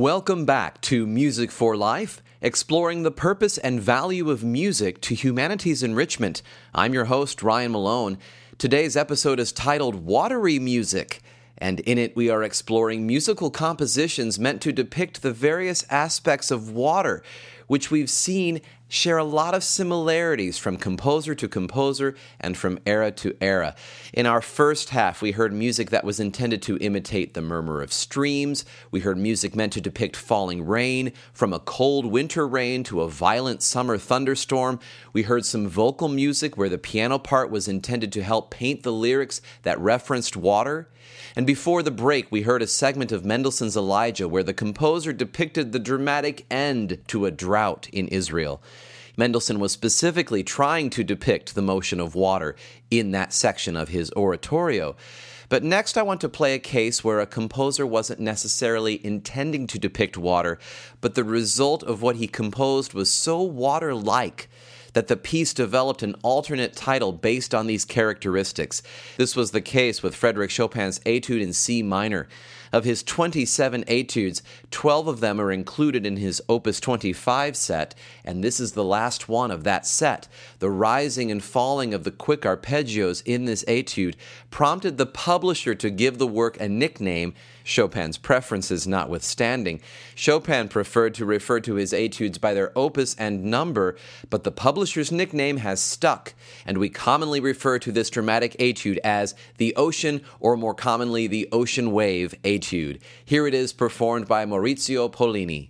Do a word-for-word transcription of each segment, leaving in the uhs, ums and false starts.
Welcome back to Music for Life, exploring the purpose and value of music to humanity's enrichment. I'm your host, Ryan Malone. Today's episode is titled Watery Music, and in it we are exploring musical compositions meant to depict the various aspects of water, which we've seen share a lot of similarities from composer to composer and from era to era. In our first half, we heard music that was intended to imitate the murmur of streams. We heard music meant to depict falling rain, from a cold winter rain to a violent summer thunderstorm. We heard some vocal music where the piano part was intended to help paint the lyrics that referenced water. And before the break, we heard a segment of Mendelssohn's Elijah where the composer depicted the dramatic end to a drought in Israel. Mendelssohn was specifically trying to depict the motion of water in that section of his oratorio. But next I want to play a case where a composer wasn't necessarily intending to depict water, but the result of what he composed was so water-like that the piece developed an alternate title based on these characteristics. This was the case with Frédéric Chopin's Etude in C minor. Of his twenty-seven etudes, twelve of them are included in his Opus twenty-five set, and this is the last one of that set. The rising and falling of the quick arpeggios in this etude prompted the publisher to give the work a nickname, Chopin's preferences notwithstanding. Chopin preferred to refer to his etudes by their opus and number, but the publisher's nickname has stuck, and we commonly refer to this dramatic etude as the Ocean, or more commonly the Ocean Wave Etude. Here it is performed by Maurizio Pollini.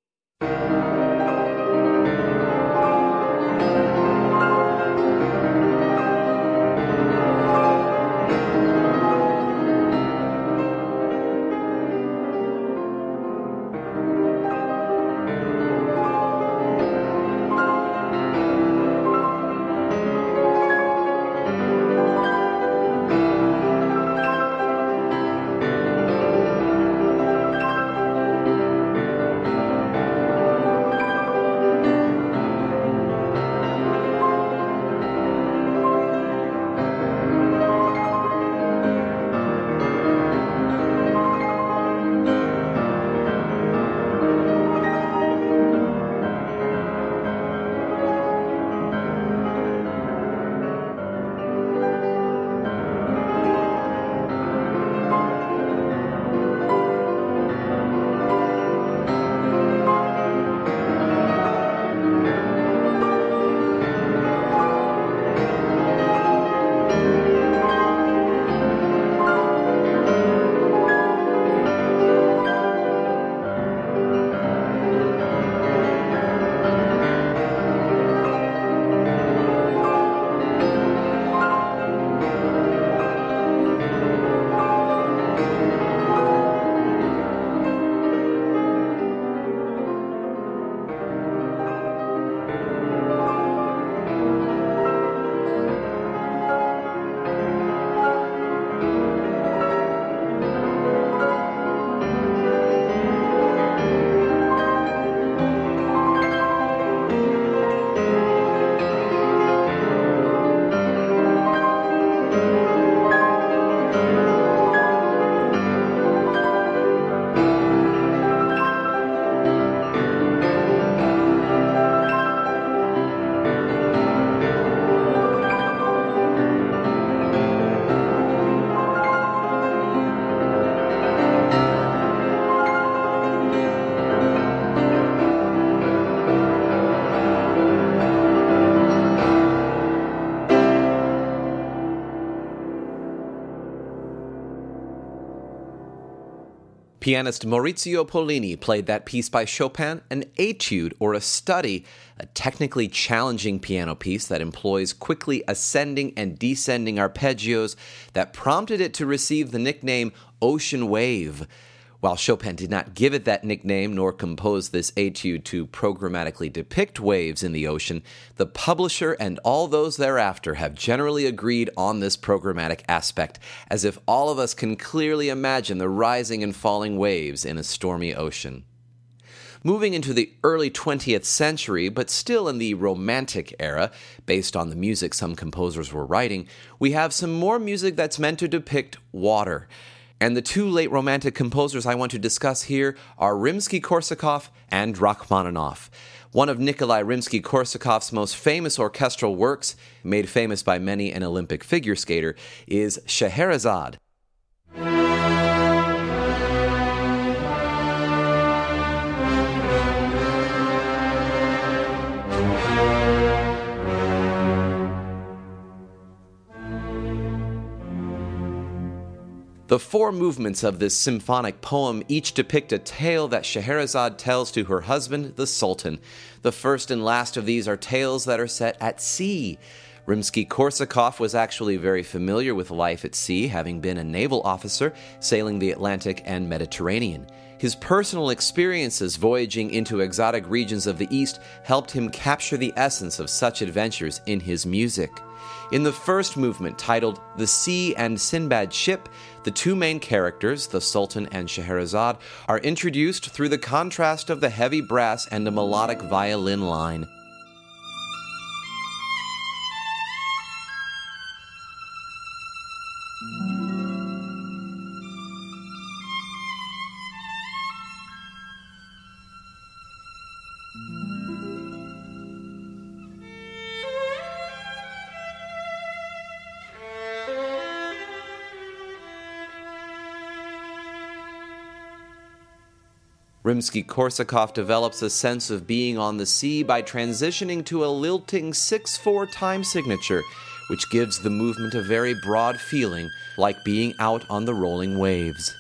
Pianist Maurizio Pollini played that piece by Chopin, an etude or a study, a technically challenging piano piece that employs quickly ascending and descending arpeggios that prompted it to receive the nickname Ocean Wave. While Chopin did not give it that nickname nor compose this etude to programmatically depict waves in the ocean, the publisher and all those thereafter have generally agreed on this programmatic aspect, as if all of us can clearly imagine the rising and falling waves in a stormy ocean. Moving into the early twentieth century, but still in the Romantic era, based on the music some composers were writing, we have some more music that's meant to depict water. And the two late Romantic composers I want to discuss here are Rimsky-Korsakov and Rachmaninoff. One of Nikolai Rimsky-Korsakov's most famous orchestral works, made famous by many an Olympic figure skater, is Scheherazade. The four movements of this symphonic poem each depict a tale that Scheherazade tells to her husband, the Sultan. The first and last of these are tales that are set at sea. Rimsky-Korsakov was actually very familiar with life at sea, having been a naval officer sailing the Atlantic and Mediterranean. His personal experiences voyaging into exotic regions of the East helped him capture the essence of such adventures in his music. In the first movement, titled The Sea and Sinbad Ship, the two main characters, the Sultan and Scheherazade, are introduced through the contrast of the heavy brass and a melodic violin line. Rimsky-Korsakov develops a sense of being on the sea by transitioning to a lilting six four time signature, which gives the movement a very broad feeling, like being out on the rolling waves.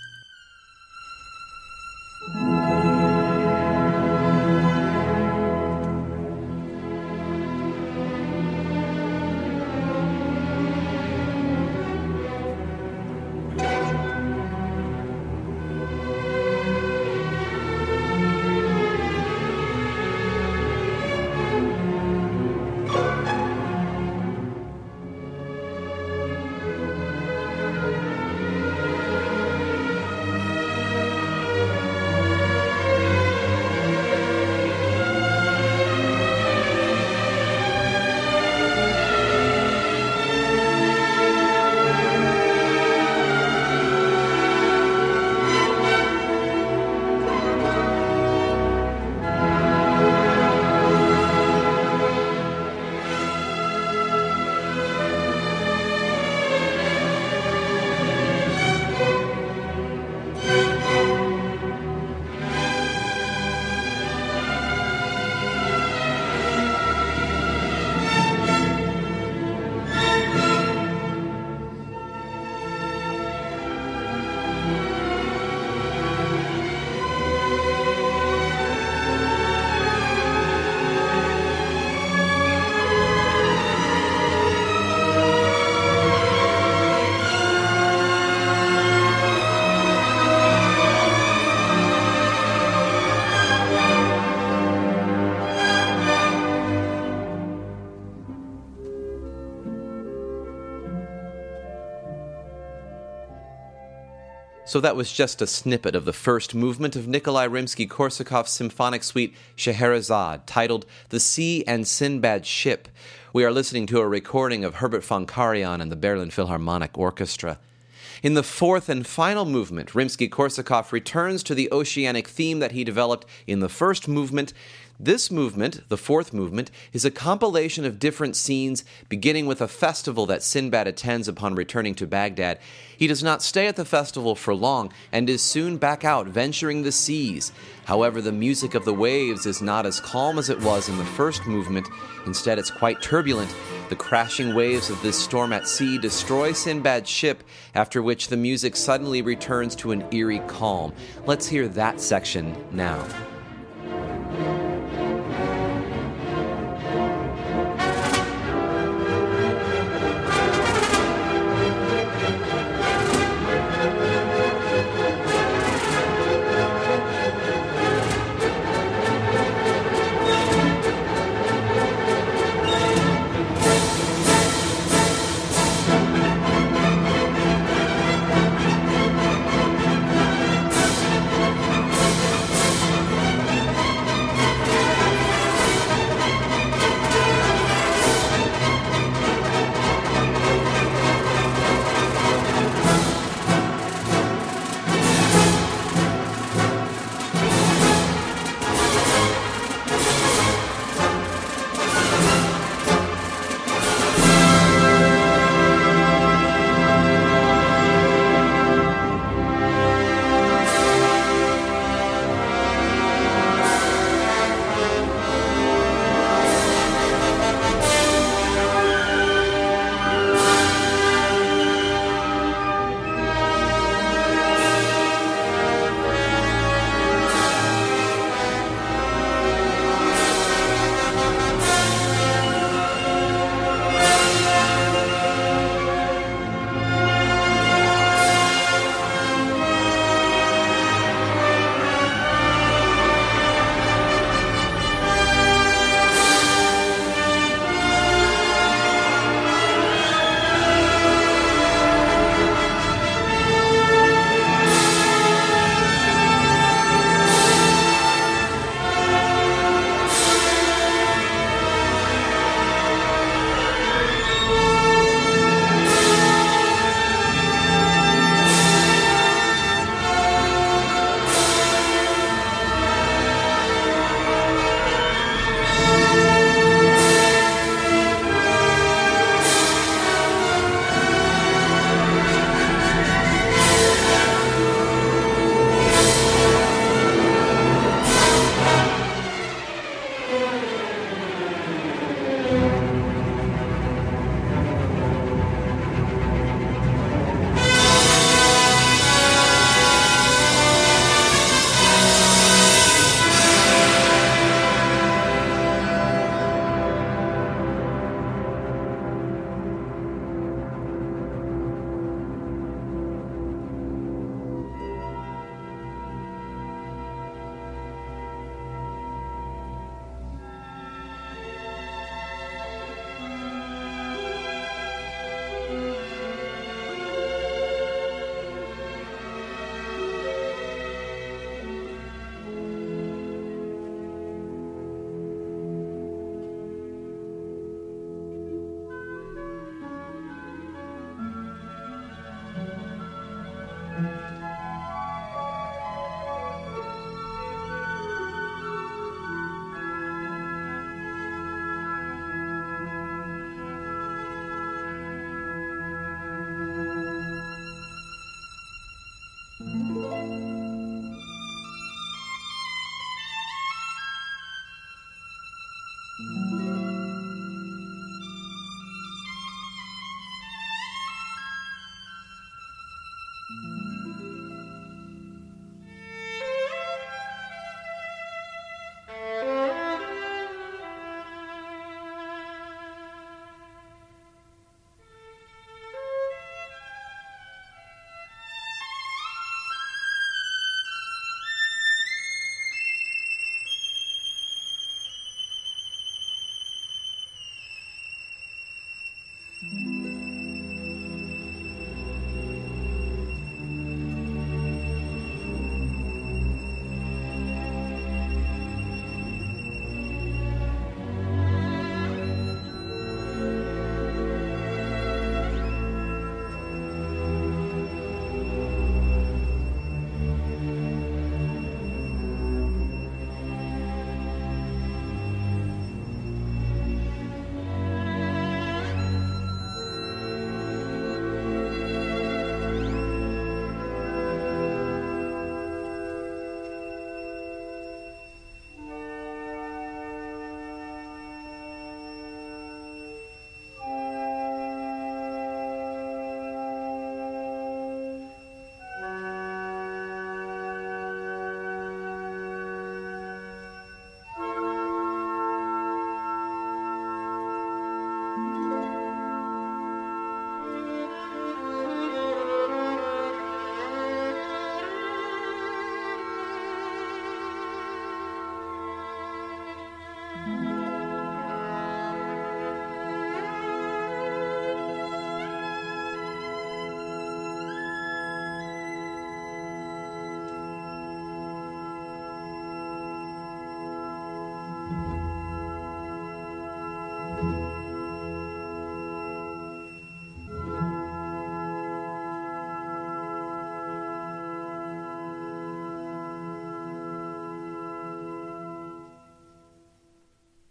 So that was just a snippet of the first movement of Nikolai Rimsky-Korsakov's symphonic suite Scheherazade, titled The Sea and Sinbad Ship. We are listening to a recording of Herbert von Karajan and the Berlin Philharmonic Orchestra. In the fourth and final movement, Rimsky-Korsakov returns to the oceanic theme that he developed in the first movement. This movement, the fourth movement, is a compilation of different scenes, beginning with a festival that Sinbad attends upon returning to Baghdad. He does not stay at the festival for long, and is soon back out venturing the seas. However, the music of the waves is not as calm as it was in the first movement. Instead, it's quite turbulent. The crashing waves of this storm at sea destroy Sinbad's ship, after which the music suddenly returns to an eerie calm. Let's hear that section now.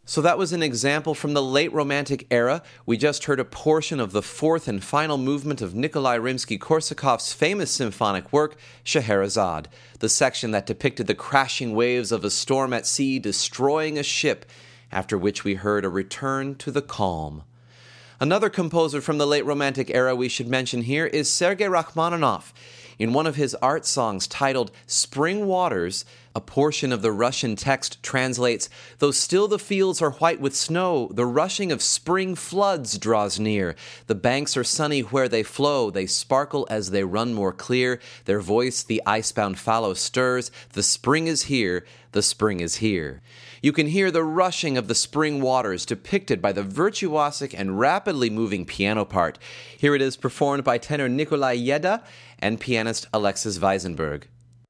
So that was an example from the late Romantic era. We just heard a portion of the fourth and final movement of Nikolai Rimsky-Korsakov's famous symphonic work, Scheherazade, the section that depicted the crashing waves of a storm at sea destroying a ship, after which we heard a return to the calm. Another composer from the late Romantic era we should mention here is Sergei Rachmaninoff. In one of his art songs titled Spring Waters, a portion of the Russian text translates, "Though still the fields are white with snow, the rushing of spring floods draws near. The banks are sunny where they flow, they sparkle as they run more clear. Their voice the icebound fallow stirs, the spring is here, the spring is here." You can hear the rushing of the spring waters depicted by the virtuosic and rapidly moving piano part. Here it is performed by tenor Nikolai Yeda and pianist Alexis Weisenberg.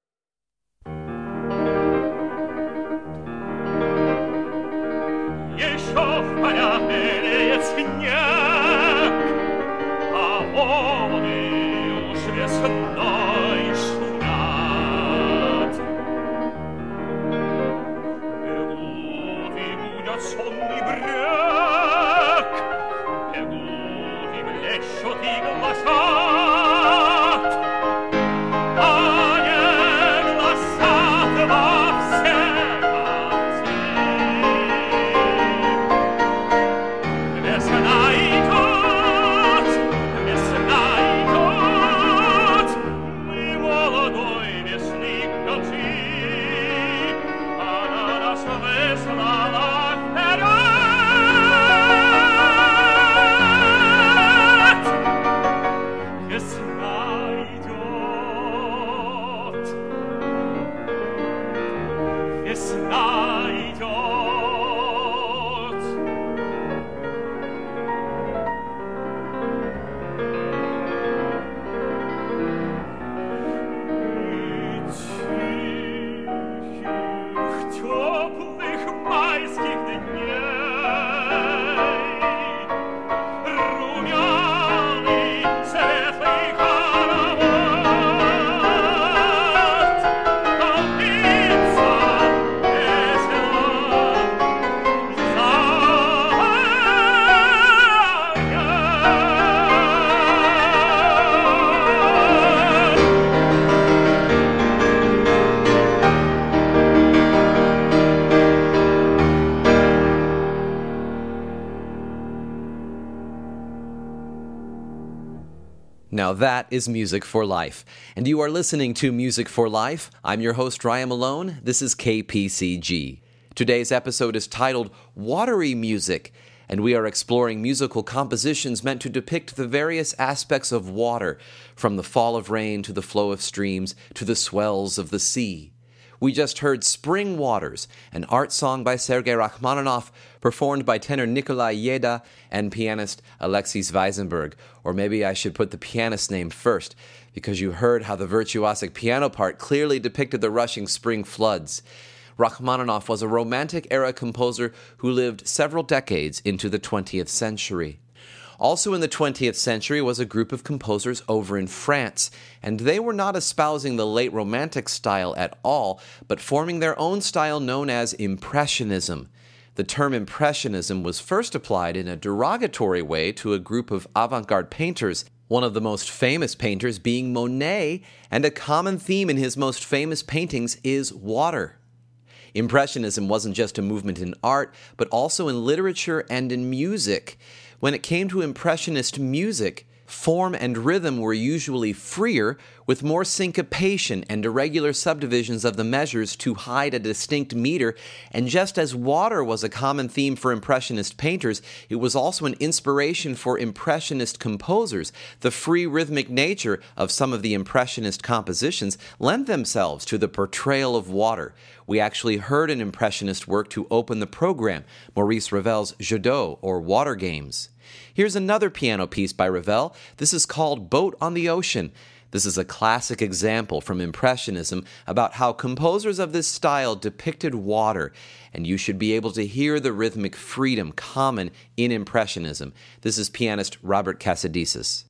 Now that is Music for Life, and you are listening to Music for Life. I'm your host, Ryan Malone. This is K P C G. Today's episode is titled Watery Music, and we are exploring musical compositions meant to depict the various aspects of water, from the fall of rain to the flow of streams to the swells of the sea. We just heard Spring Waters, an art song by Sergei Rachmaninoff, performed by tenor Nikolai Yeda and pianist Alexis Weisenberg. Or maybe I should put the pianist's name first, because you heard how the virtuosic piano part clearly depicted the rushing spring floods. Rachmaninoff was a Romantic-era composer who lived several decades into the twentieth century. Also in the twentieth century was a group of composers over in France, and they were not espousing the late Romantic style at all, but forming their own style known as Impressionism. The term Impressionism was first applied in a derogatory way to a group of avant-garde painters, one of the most famous painters being Monet, and a common theme in his most famous paintings is water. Impressionism wasn't just a movement in art, but also in literature and in music. When it came to Impressionist music, form and rhythm were usually freer, with more syncopation and irregular subdivisions of the measures to hide a distinct meter, and just as water was a common theme for Impressionist painters, it was also an inspiration for Impressionist composers. The free rhythmic nature of some of the Impressionist compositions lent themselves to the portrayal of water. We actually heard an Impressionist work to open the program, Maurice Ravel's Jeux d'eau, or Water Games. Here's another piano piece by Ravel. This is called Boat on the Ocean. This is a classic example from Impressionism about how composers of this style depicted water, and you should be able to hear the rhythmic freedom common in Impressionism. This is pianist Robert Casadesus.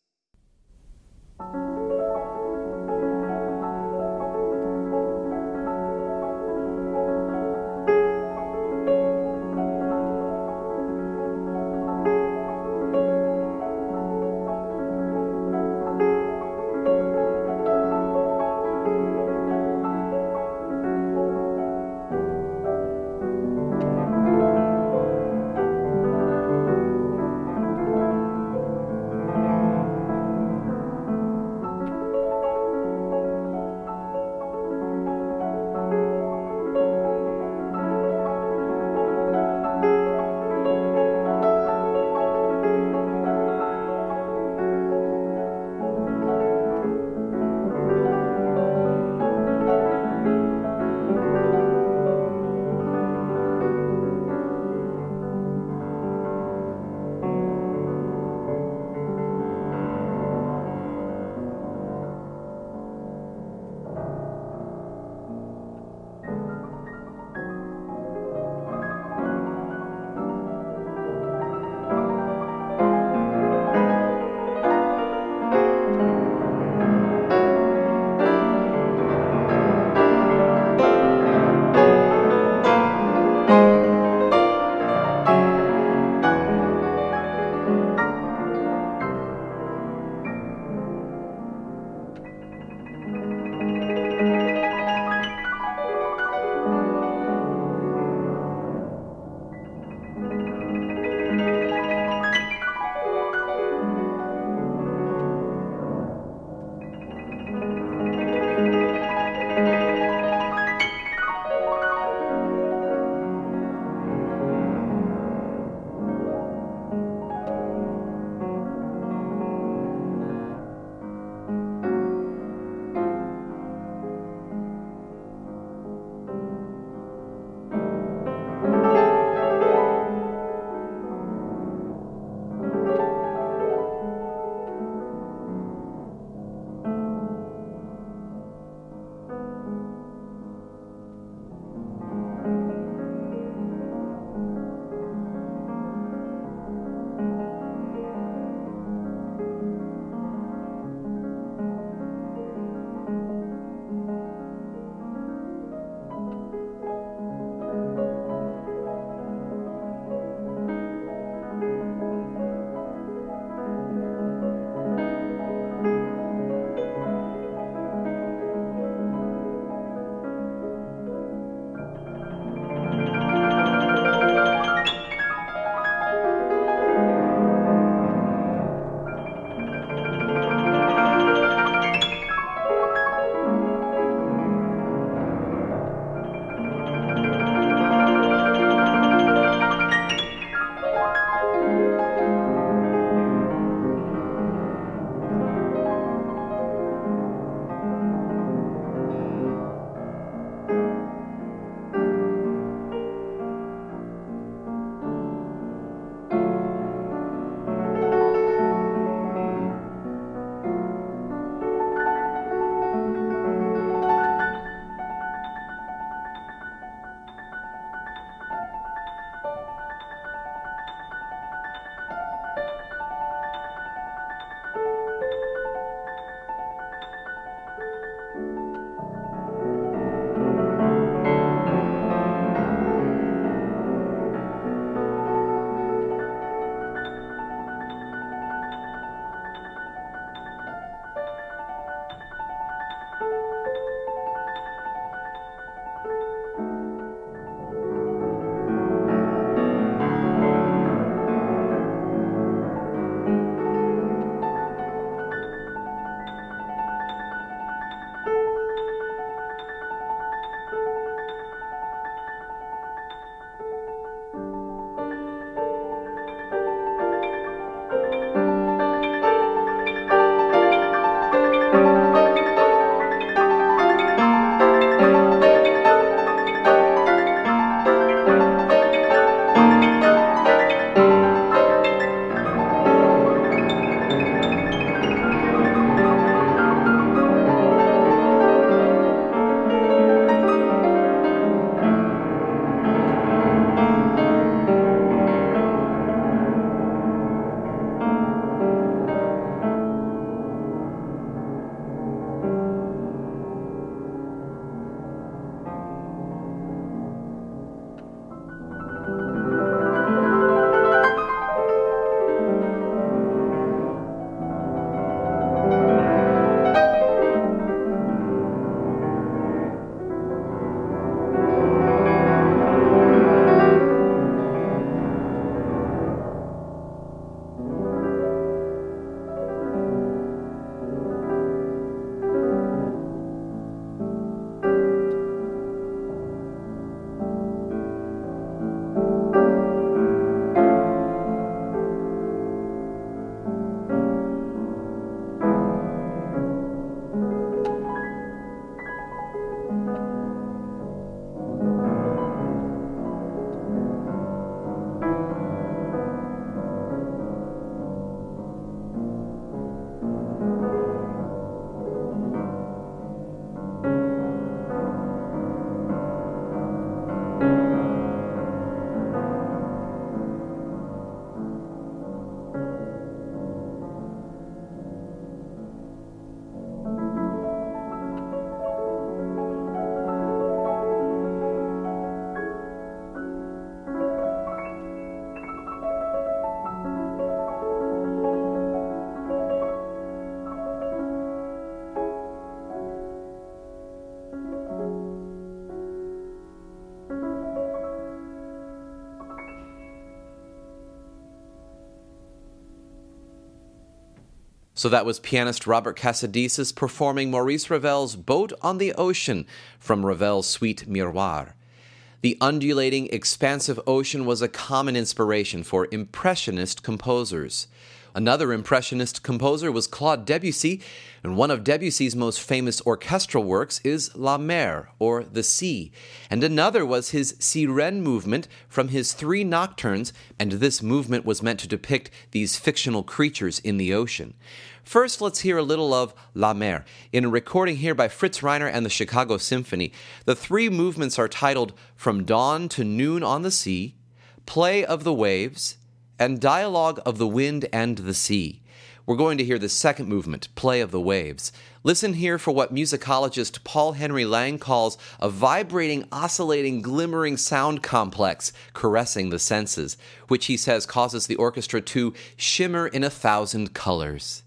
So that was pianist Robert Casadesus performing Maurice Ravel's Boat on the Ocean from Ravel's Suite Miroir. The undulating, expansive ocean was a common inspiration for Impressionist composers. Another Impressionist composer was Claude Debussy, and one of Debussy's most famous orchestral works is La Mer, or The Sea, and another was his Sirène movement from his Three Nocturnes, and this movement was meant to depict these fictional creatures in the ocean. First, let's hear a little of La Mer. In a recording here by Fritz Reiner and the Chicago Symphony, the three movements are titled From Dawn to Noon on the Sea, Play of the Waves, and Dialogue of the Wind and the Sea. We're going to hear the second movement, Play of the Waves. Listen here for what musicologist Paul Henry Lang calls a vibrating, oscillating, glimmering sound complex caressing the senses, which he says causes the orchestra to shimmer in a thousand colors.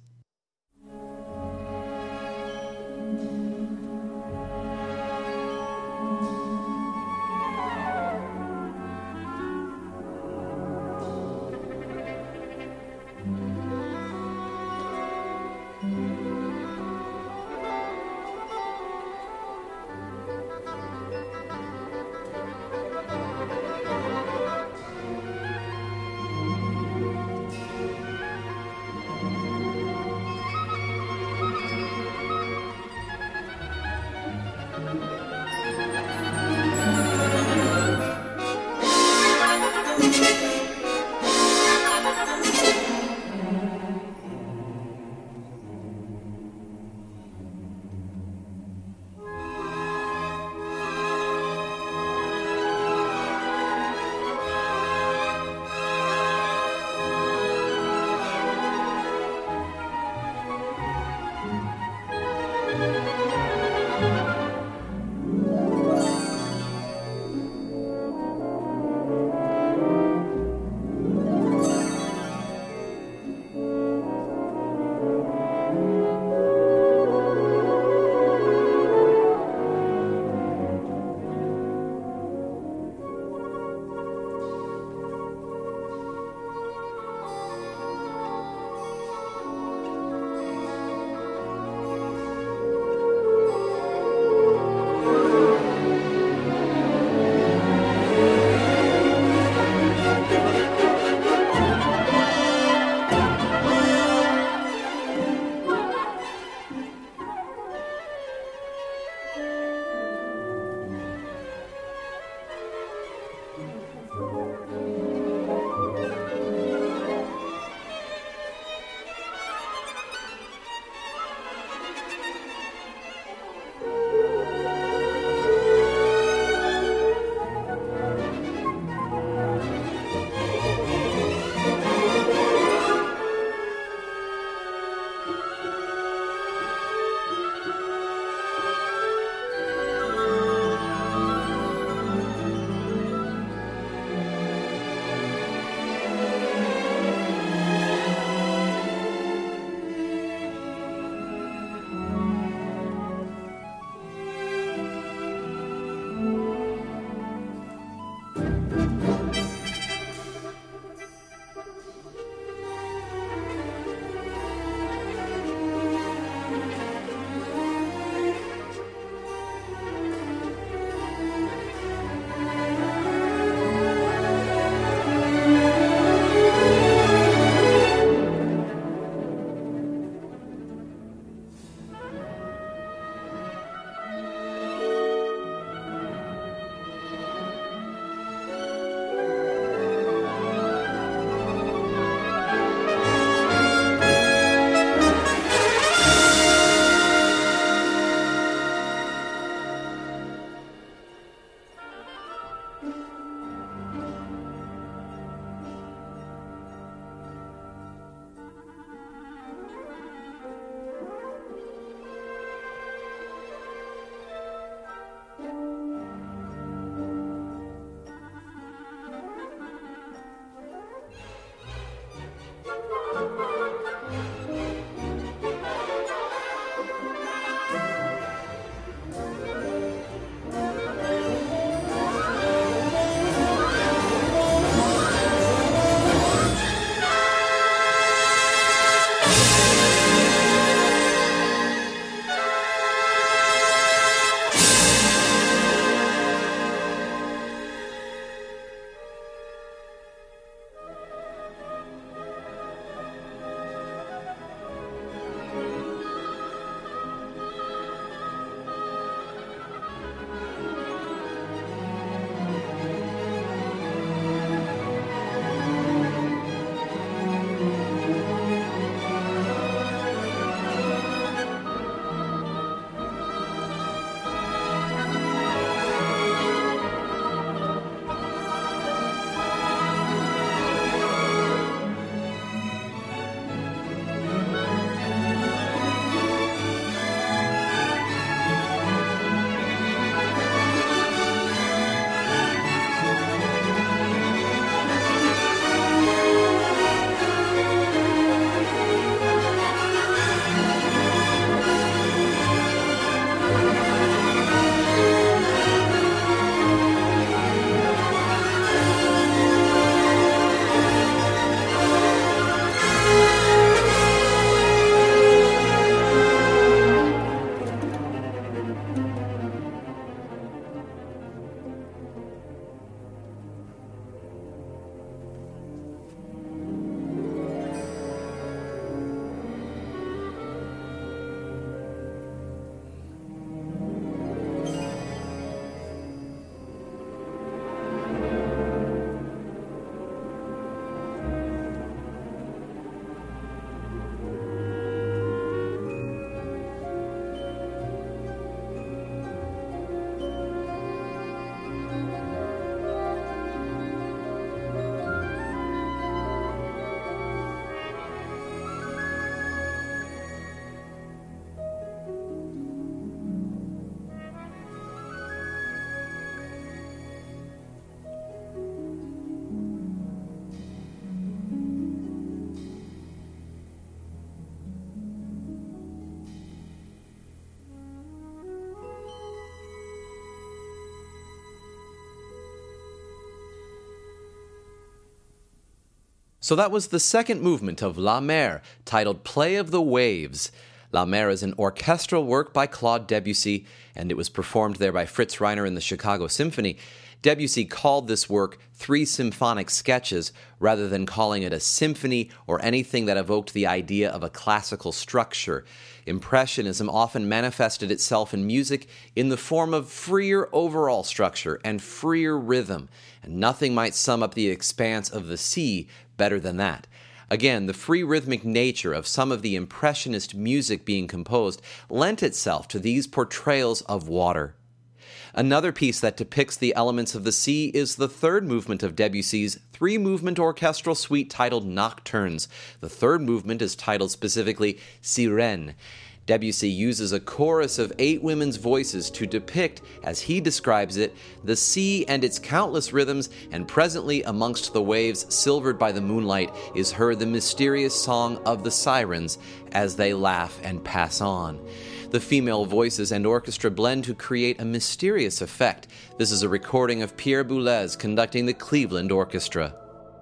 So that was the second movement of La Mer, titled Play of the Waves. La Mer is an orchestral work by Claude Debussy, and it was performed there by Fritz Reiner in the Chicago Symphony. Debussy called this work three symphonic sketches rather than calling it a symphony or anything that evoked the idea of a classical structure. Impressionism often manifested itself in music in the form of freer overall structure and freer rhythm, and nothing might sum up the expanse of the sea better than that. Again, the free rhythmic nature of some of the Impressionist music being composed lent itself to these portrayals of water. Another piece that depicts the elements of the sea is the third movement of Debussy's three-movement orchestral suite titled Nocturnes. The third movement is titled specifically Sirène. Debussy uses a chorus of eight women's voices to depict, as he describes it, the sea and its countless rhythms, and presently amongst the waves silvered by the moonlight is heard the mysterious song of the sirens as they laugh and pass on. The female voices and orchestra blend to create a mysterious effect. This is a recording of Pierre Boulez conducting the Cleveland Orchestra.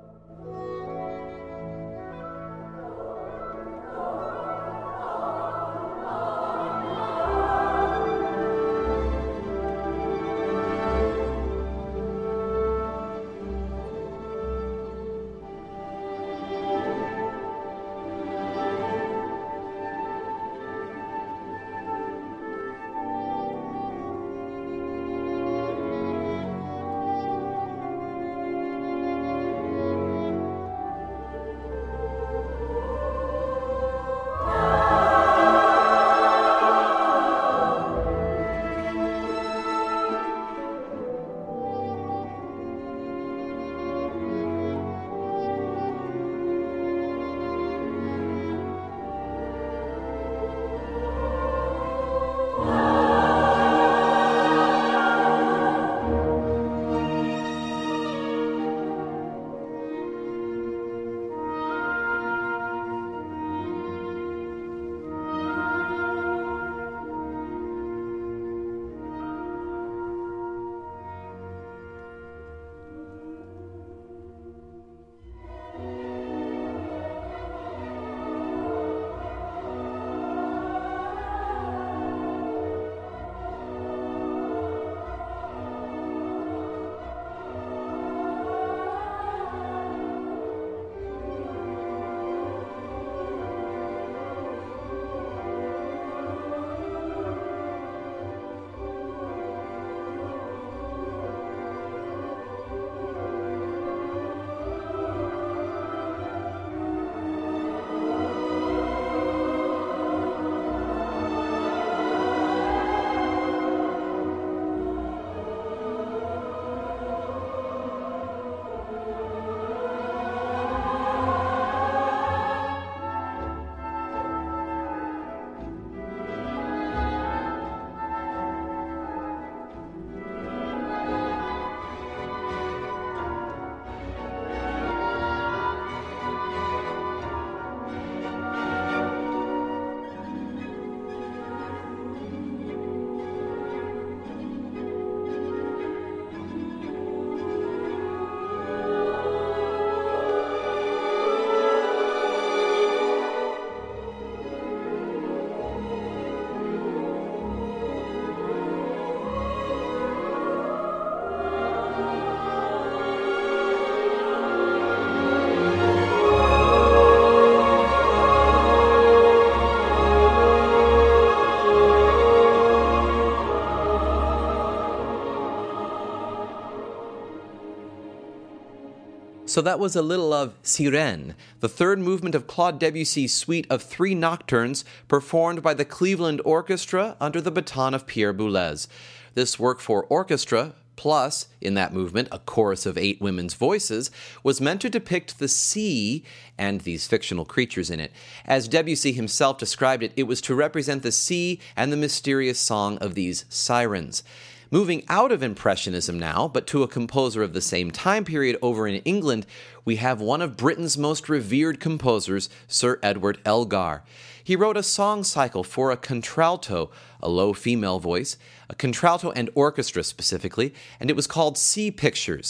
So that was a little of Sirène, the third movement of Claude Debussy's suite of three nocturnes performed by the Cleveland Orchestra under the baton of Pierre Boulez. This work for orchestra, plus, in that movement, a chorus of eight women's voices, was meant to depict the sea and these fictional creatures in it. As Debussy himself described it, it was to represent the sea and the mysterious song of these sirens. Moving out of Impressionism now, but to a composer of the same time period over in England, we have one of Britain's most revered composers, Sir Edward Elgar. He wrote a song cycle for a contralto, a low female voice, a contralto and orchestra specifically, and it was called Sea Pictures.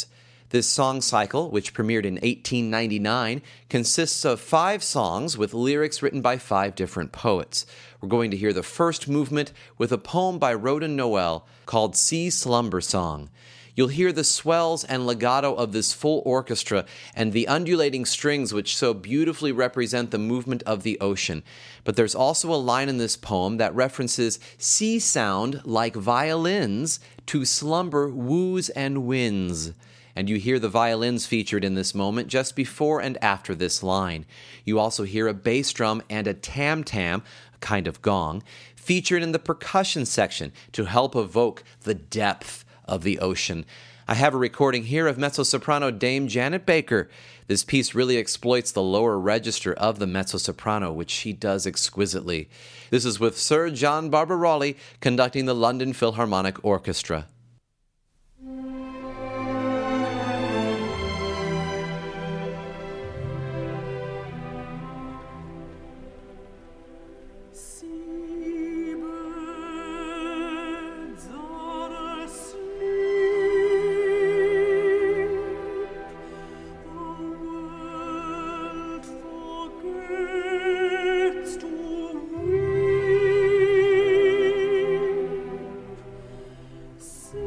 This song cycle, which premiered in eighteen ninety-nine, consists of five songs with lyrics written by five different poets. We're going to hear the first movement with a poem by Roden Noel called Sea Slumber Song. You'll hear the swells and legato of this full orchestra and the undulating strings which so beautifully represent the movement of the ocean. But there's also a line in this poem that references sea sound like violins to slumber woos and winds. And you hear the violins featured in this moment just before and after this line. You also hear a bass drum and a tam-tam, a kind of gong, featured in the percussion section to help evoke the depth of the ocean. I have a recording here of mezzo-soprano Dame Janet Baker. This piece really exploits the lower register of the mezzo-soprano, which she does exquisitely. This is with Sir John Barbirolli conducting the London Philharmonic Orchestra. See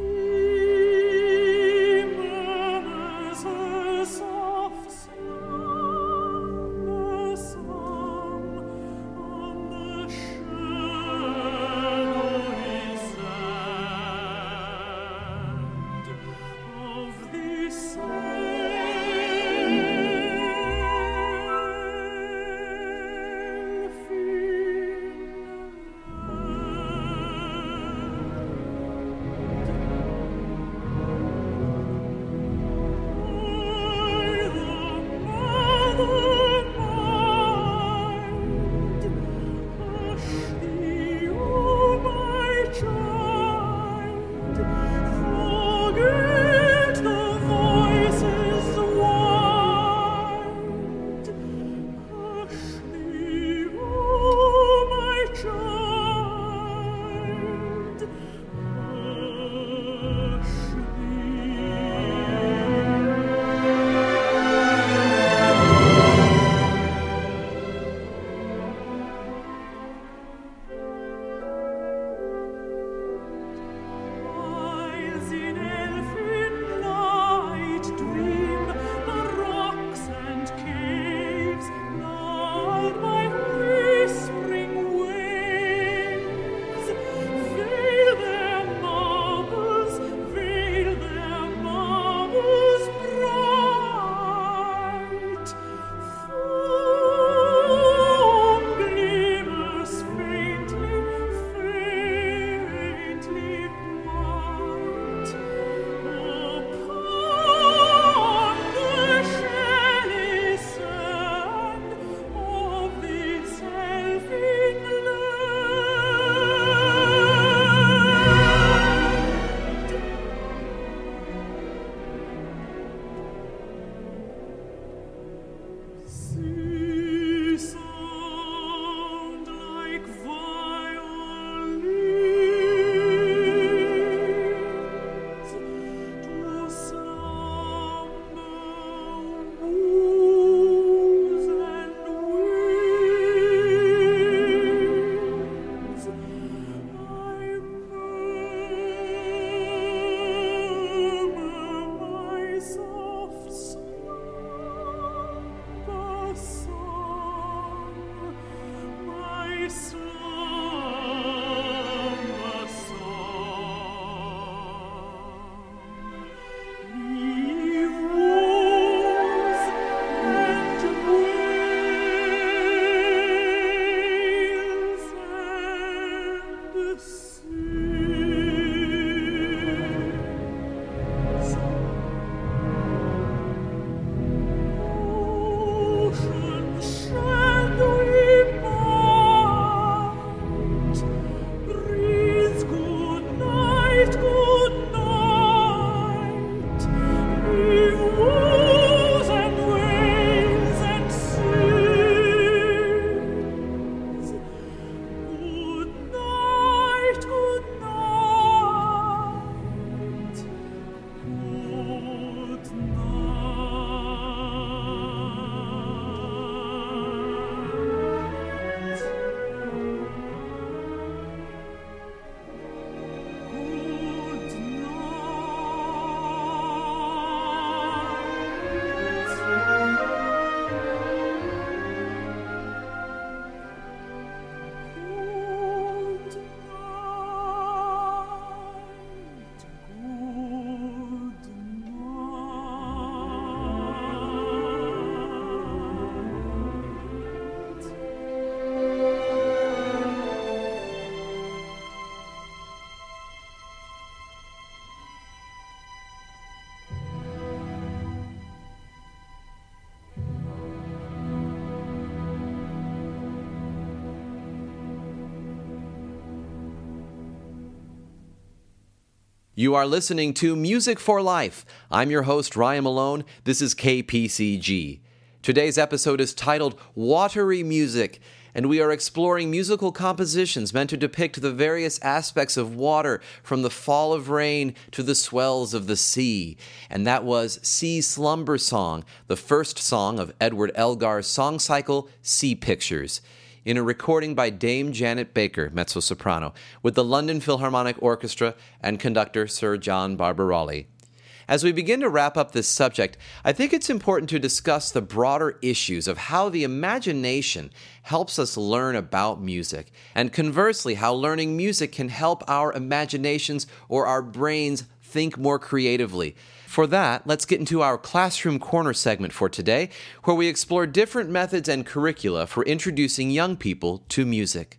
You are listening to Music for Life. I'm your host, Ryan Malone. This is K P C G. Today's episode is titled Watery Music, and we are exploring musical compositions meant to depict the various aspects of water, from the fall of rain to the swells of the sea. And that was Sea Slumber Song, the first song of Edward Elgar's song cycle, Sea Pictures, in a recording by Dame Janet Baker, mezzo-soprano, with the London Philharmonic Orchestra and conductor Sir John Barbarolli. As we begin to wrap up this subject, I think it's important to discuss the broader issues of how the imagination helps us learn about music, and conversely, how learning music can help our imaginations or our brains think more creatively. For that, let's get into our Classroom Corner segment for today, where we explore different methods and curricula for introducing young people to music.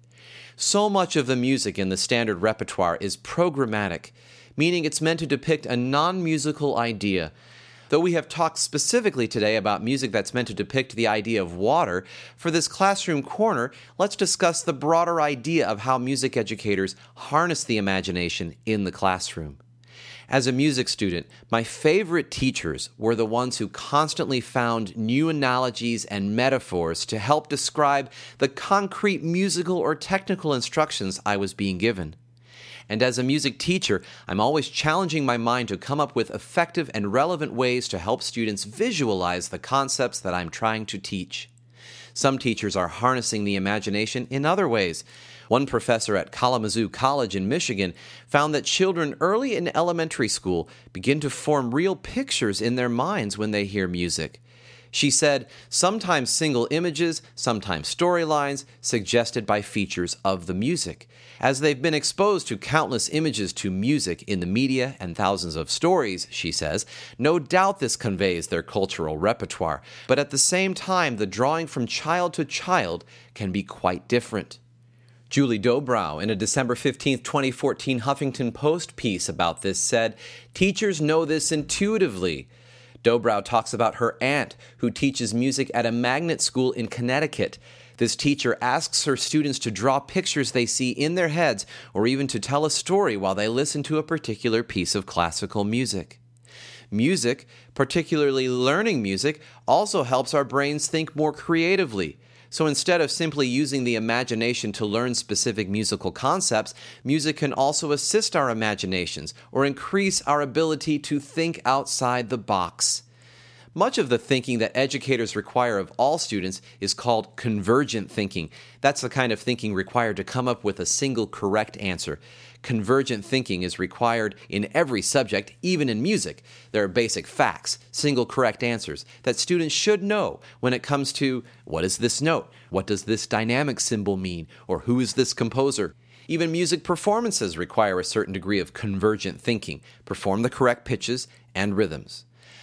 So much of the music in the standard repertoire is programmatic, meaning it's meant to depict a non-musical idea. Though we have talked specifically today about music that's meant to depict the idea of water, for this Classroom Corner, let's discuss the broader idea of how music educators harness the imagination in the classroom. As a music student, my favorite teachers were the ones who constantly found new analogies and metaphors to help describe the concrete musical or technical instructions I was being given. And as a music teacher, I'm always challenging my mind to come up with effective and relevant ways to help students visualize the concepts that I'm trying to teach. Some teachers are harnessing the imagination in other ways. One professor at Kalamazoo College in Michigan found that children early in elementary school begin to form real pictures in their minds when they hear music. She said, sometimes single images, sometimes storylines, suggested by features of the music. As they've been exposed to countless images to music in the media and thousands of stories, she says, no doubt this conveys their cultural repertoire, but at the same time, the drawing from child to child can be quite different. Julie Dobrow, in a December fifteenth, twenty fourteen Huffington Post piece about this, said, teachers know this intuitively. Dobrow talks about her aunt, who teaches music at a magnet school in Connecticut. This teacher asks her students to draw pictures they see in their heads, or even to tell a story while they listen to a particular piece of classical music. Music, particularly learning music, also helps our brains think more creatively. So instead of simply using the imagination to learn specific musical concepts, music can also assist our imaginations or increase our ability to think outside the box. Much of the thinking that educators require of all students is called convergent thinking. That's the kind of thinking required to come up with a single correct answer. Convergent thinking is required in every subject, even in music. There are basic facts, single correct answers, that students should know when it comes to what is this note, what does this dynamic symbol mean, or who is this composer. Even music performances require a certain degree of convergent thinking, perform the correct pitches and rhythms.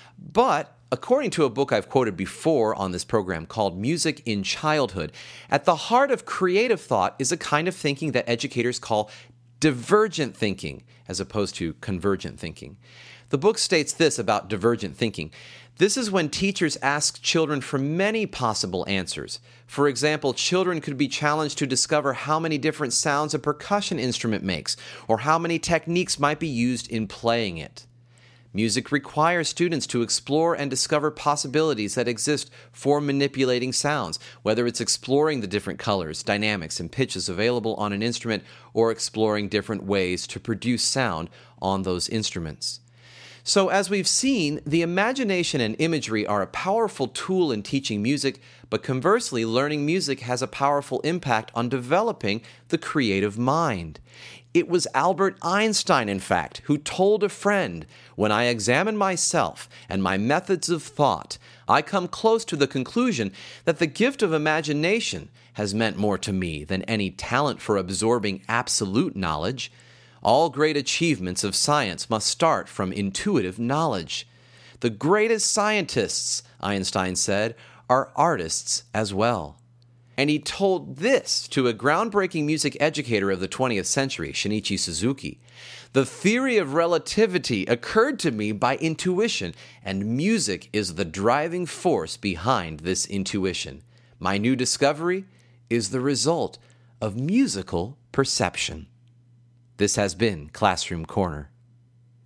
But according to a book I've quoted before on this program called Music in Childhood, at the heart of creative thought is a kind of thinking that educators call divergent thinking, as opposed to convergent thinking. The book states this about divergent thinking. This is when teachers ask children for many possible answers. For example, children could be challenged to discover how many different sounds a percussion instrument makes, or how many techniques might be used in playing it. Music requires students to explore and discover possibilities that exist for manipulating sounds, whether it's exploring the different colors, dynamics, and pitches available on an instrument, or exploring different ways to produce sound on those instruments. So as we've seen, the imagination and imagery are a powerful tool in teaching music, but conversely, learning music has a powerful impact on developing the creative mind. It was Albert Einstein, in fact, who told a friend, "When I examine myself and my methods of thought, I come close to the conclusion that the gift of imagination has meant more to me than any talent for absorbing absolute knowledge. All great achievements of science must start from intuitive knowledge. The greatest scientists," Einstein said, "are artists as well." And he told this to a groundbreaking music educator of the twentieth century, Shinichi Suzuki. "The theory of relativity occurred to me by intuition, and music is the driving force behind this intuition. My new discovery is the result of musical perception." This has been Classroom Corner.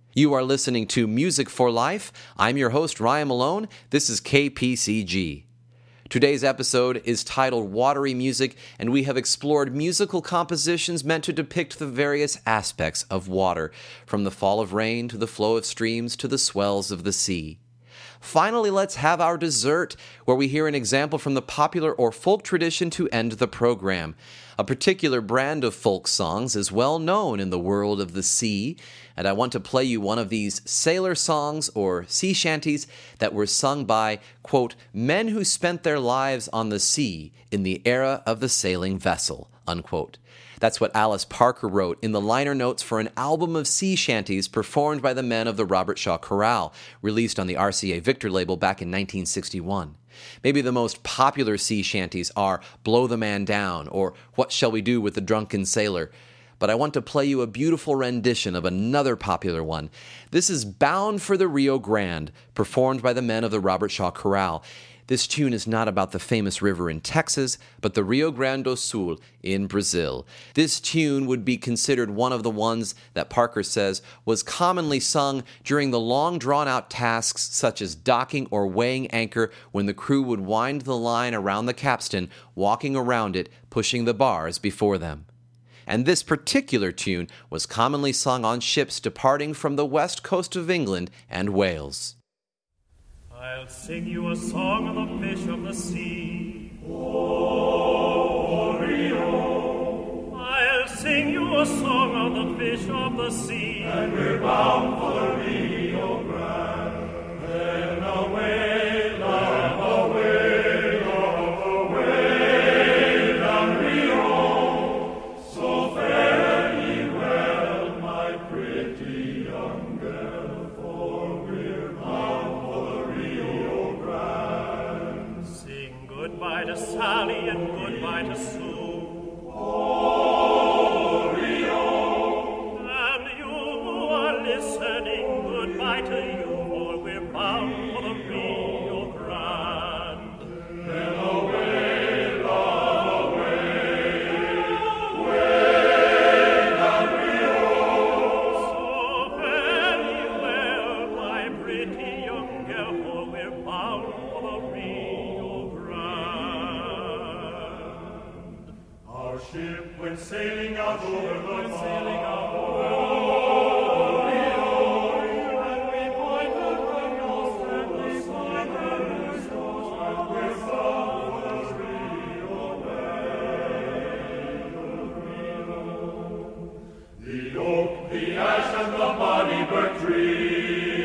You are listening to Music for Life. I'm your host, Ryan Malone. This is K P C G. Today's episode is titled Watery Music, and we have explored musical compositions meant to depict the various aspects of water, from the fall of rain to the flow of streams to the swells of the sea. Finally, let's have our dessert, where we hear an example from the popular or folk tradition to end the program. A particular brand of folk songs is well known in the world of the sea, and I want to play you one of these sailor songs or sea shanties that were sung by, quote, men who spent their lives on the sea in the era of the sailing vessel, unquote. That's what Alice Parker wrote in the liner notes for an album of sea shanties performed by the men of the Robert Shaw Chorale, released on the R C A Victor label back in nineteen sixty-one. Maybe the most popular sea shanties are Blow the Man Down or What Shall We Do with the Drunken Sailor? But I want to play you a beautiful rendition of another popular one. This is Bound for the Rio Grande, performed by the men of the Robert Shaw Chorale. This tune is not about the famous river in Texas, but the Rio Grande do Sul in Brazil. This tune would be considered one of the ones that Parker says was commonly sung during the long drawn-out tasks such as docking or weighing anchor, when the crew would wind the line around the capstan, walking around it, pushing the bars before them. And this particular tune was commonly sung on ships departing from the west coast of England and Wales. I'll sing you a song of the fish of the sea. Oh, Rio. I'll sing you a song of the fish of the sea. And we're bound for the Rio Grande. Then away, love, away, love, away down Rio. So fare ye well, my pretty young girl, for we're bound for the goodbye to Sally and goodbye to Sue. Oh, Rio. And you who are listening, goodbye to you, for we're bound for the Rio Grande. Then away, love, away, way down Rio. So fare ye well, my pretty young girl, for we're bound for the Rio Grande. Our ship went sailing out over the sailing out over Rio, and we pointed the nose and we pointed the nose, and we saw the Rio Grande. The oak, the ash, and the bonny birch tree.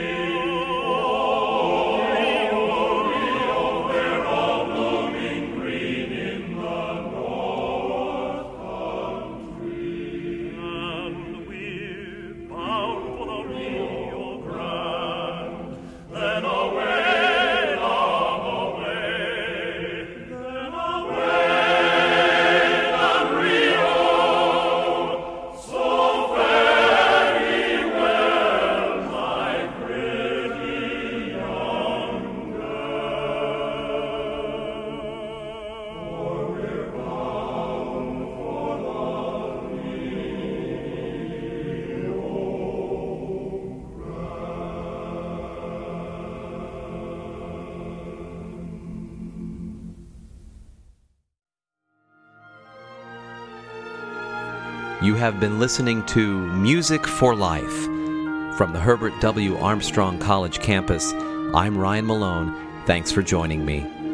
You have been listening to Music for Life. From the Herbert W. Armstrong College campus, I'm Ryan Malone. Thanks for joining me.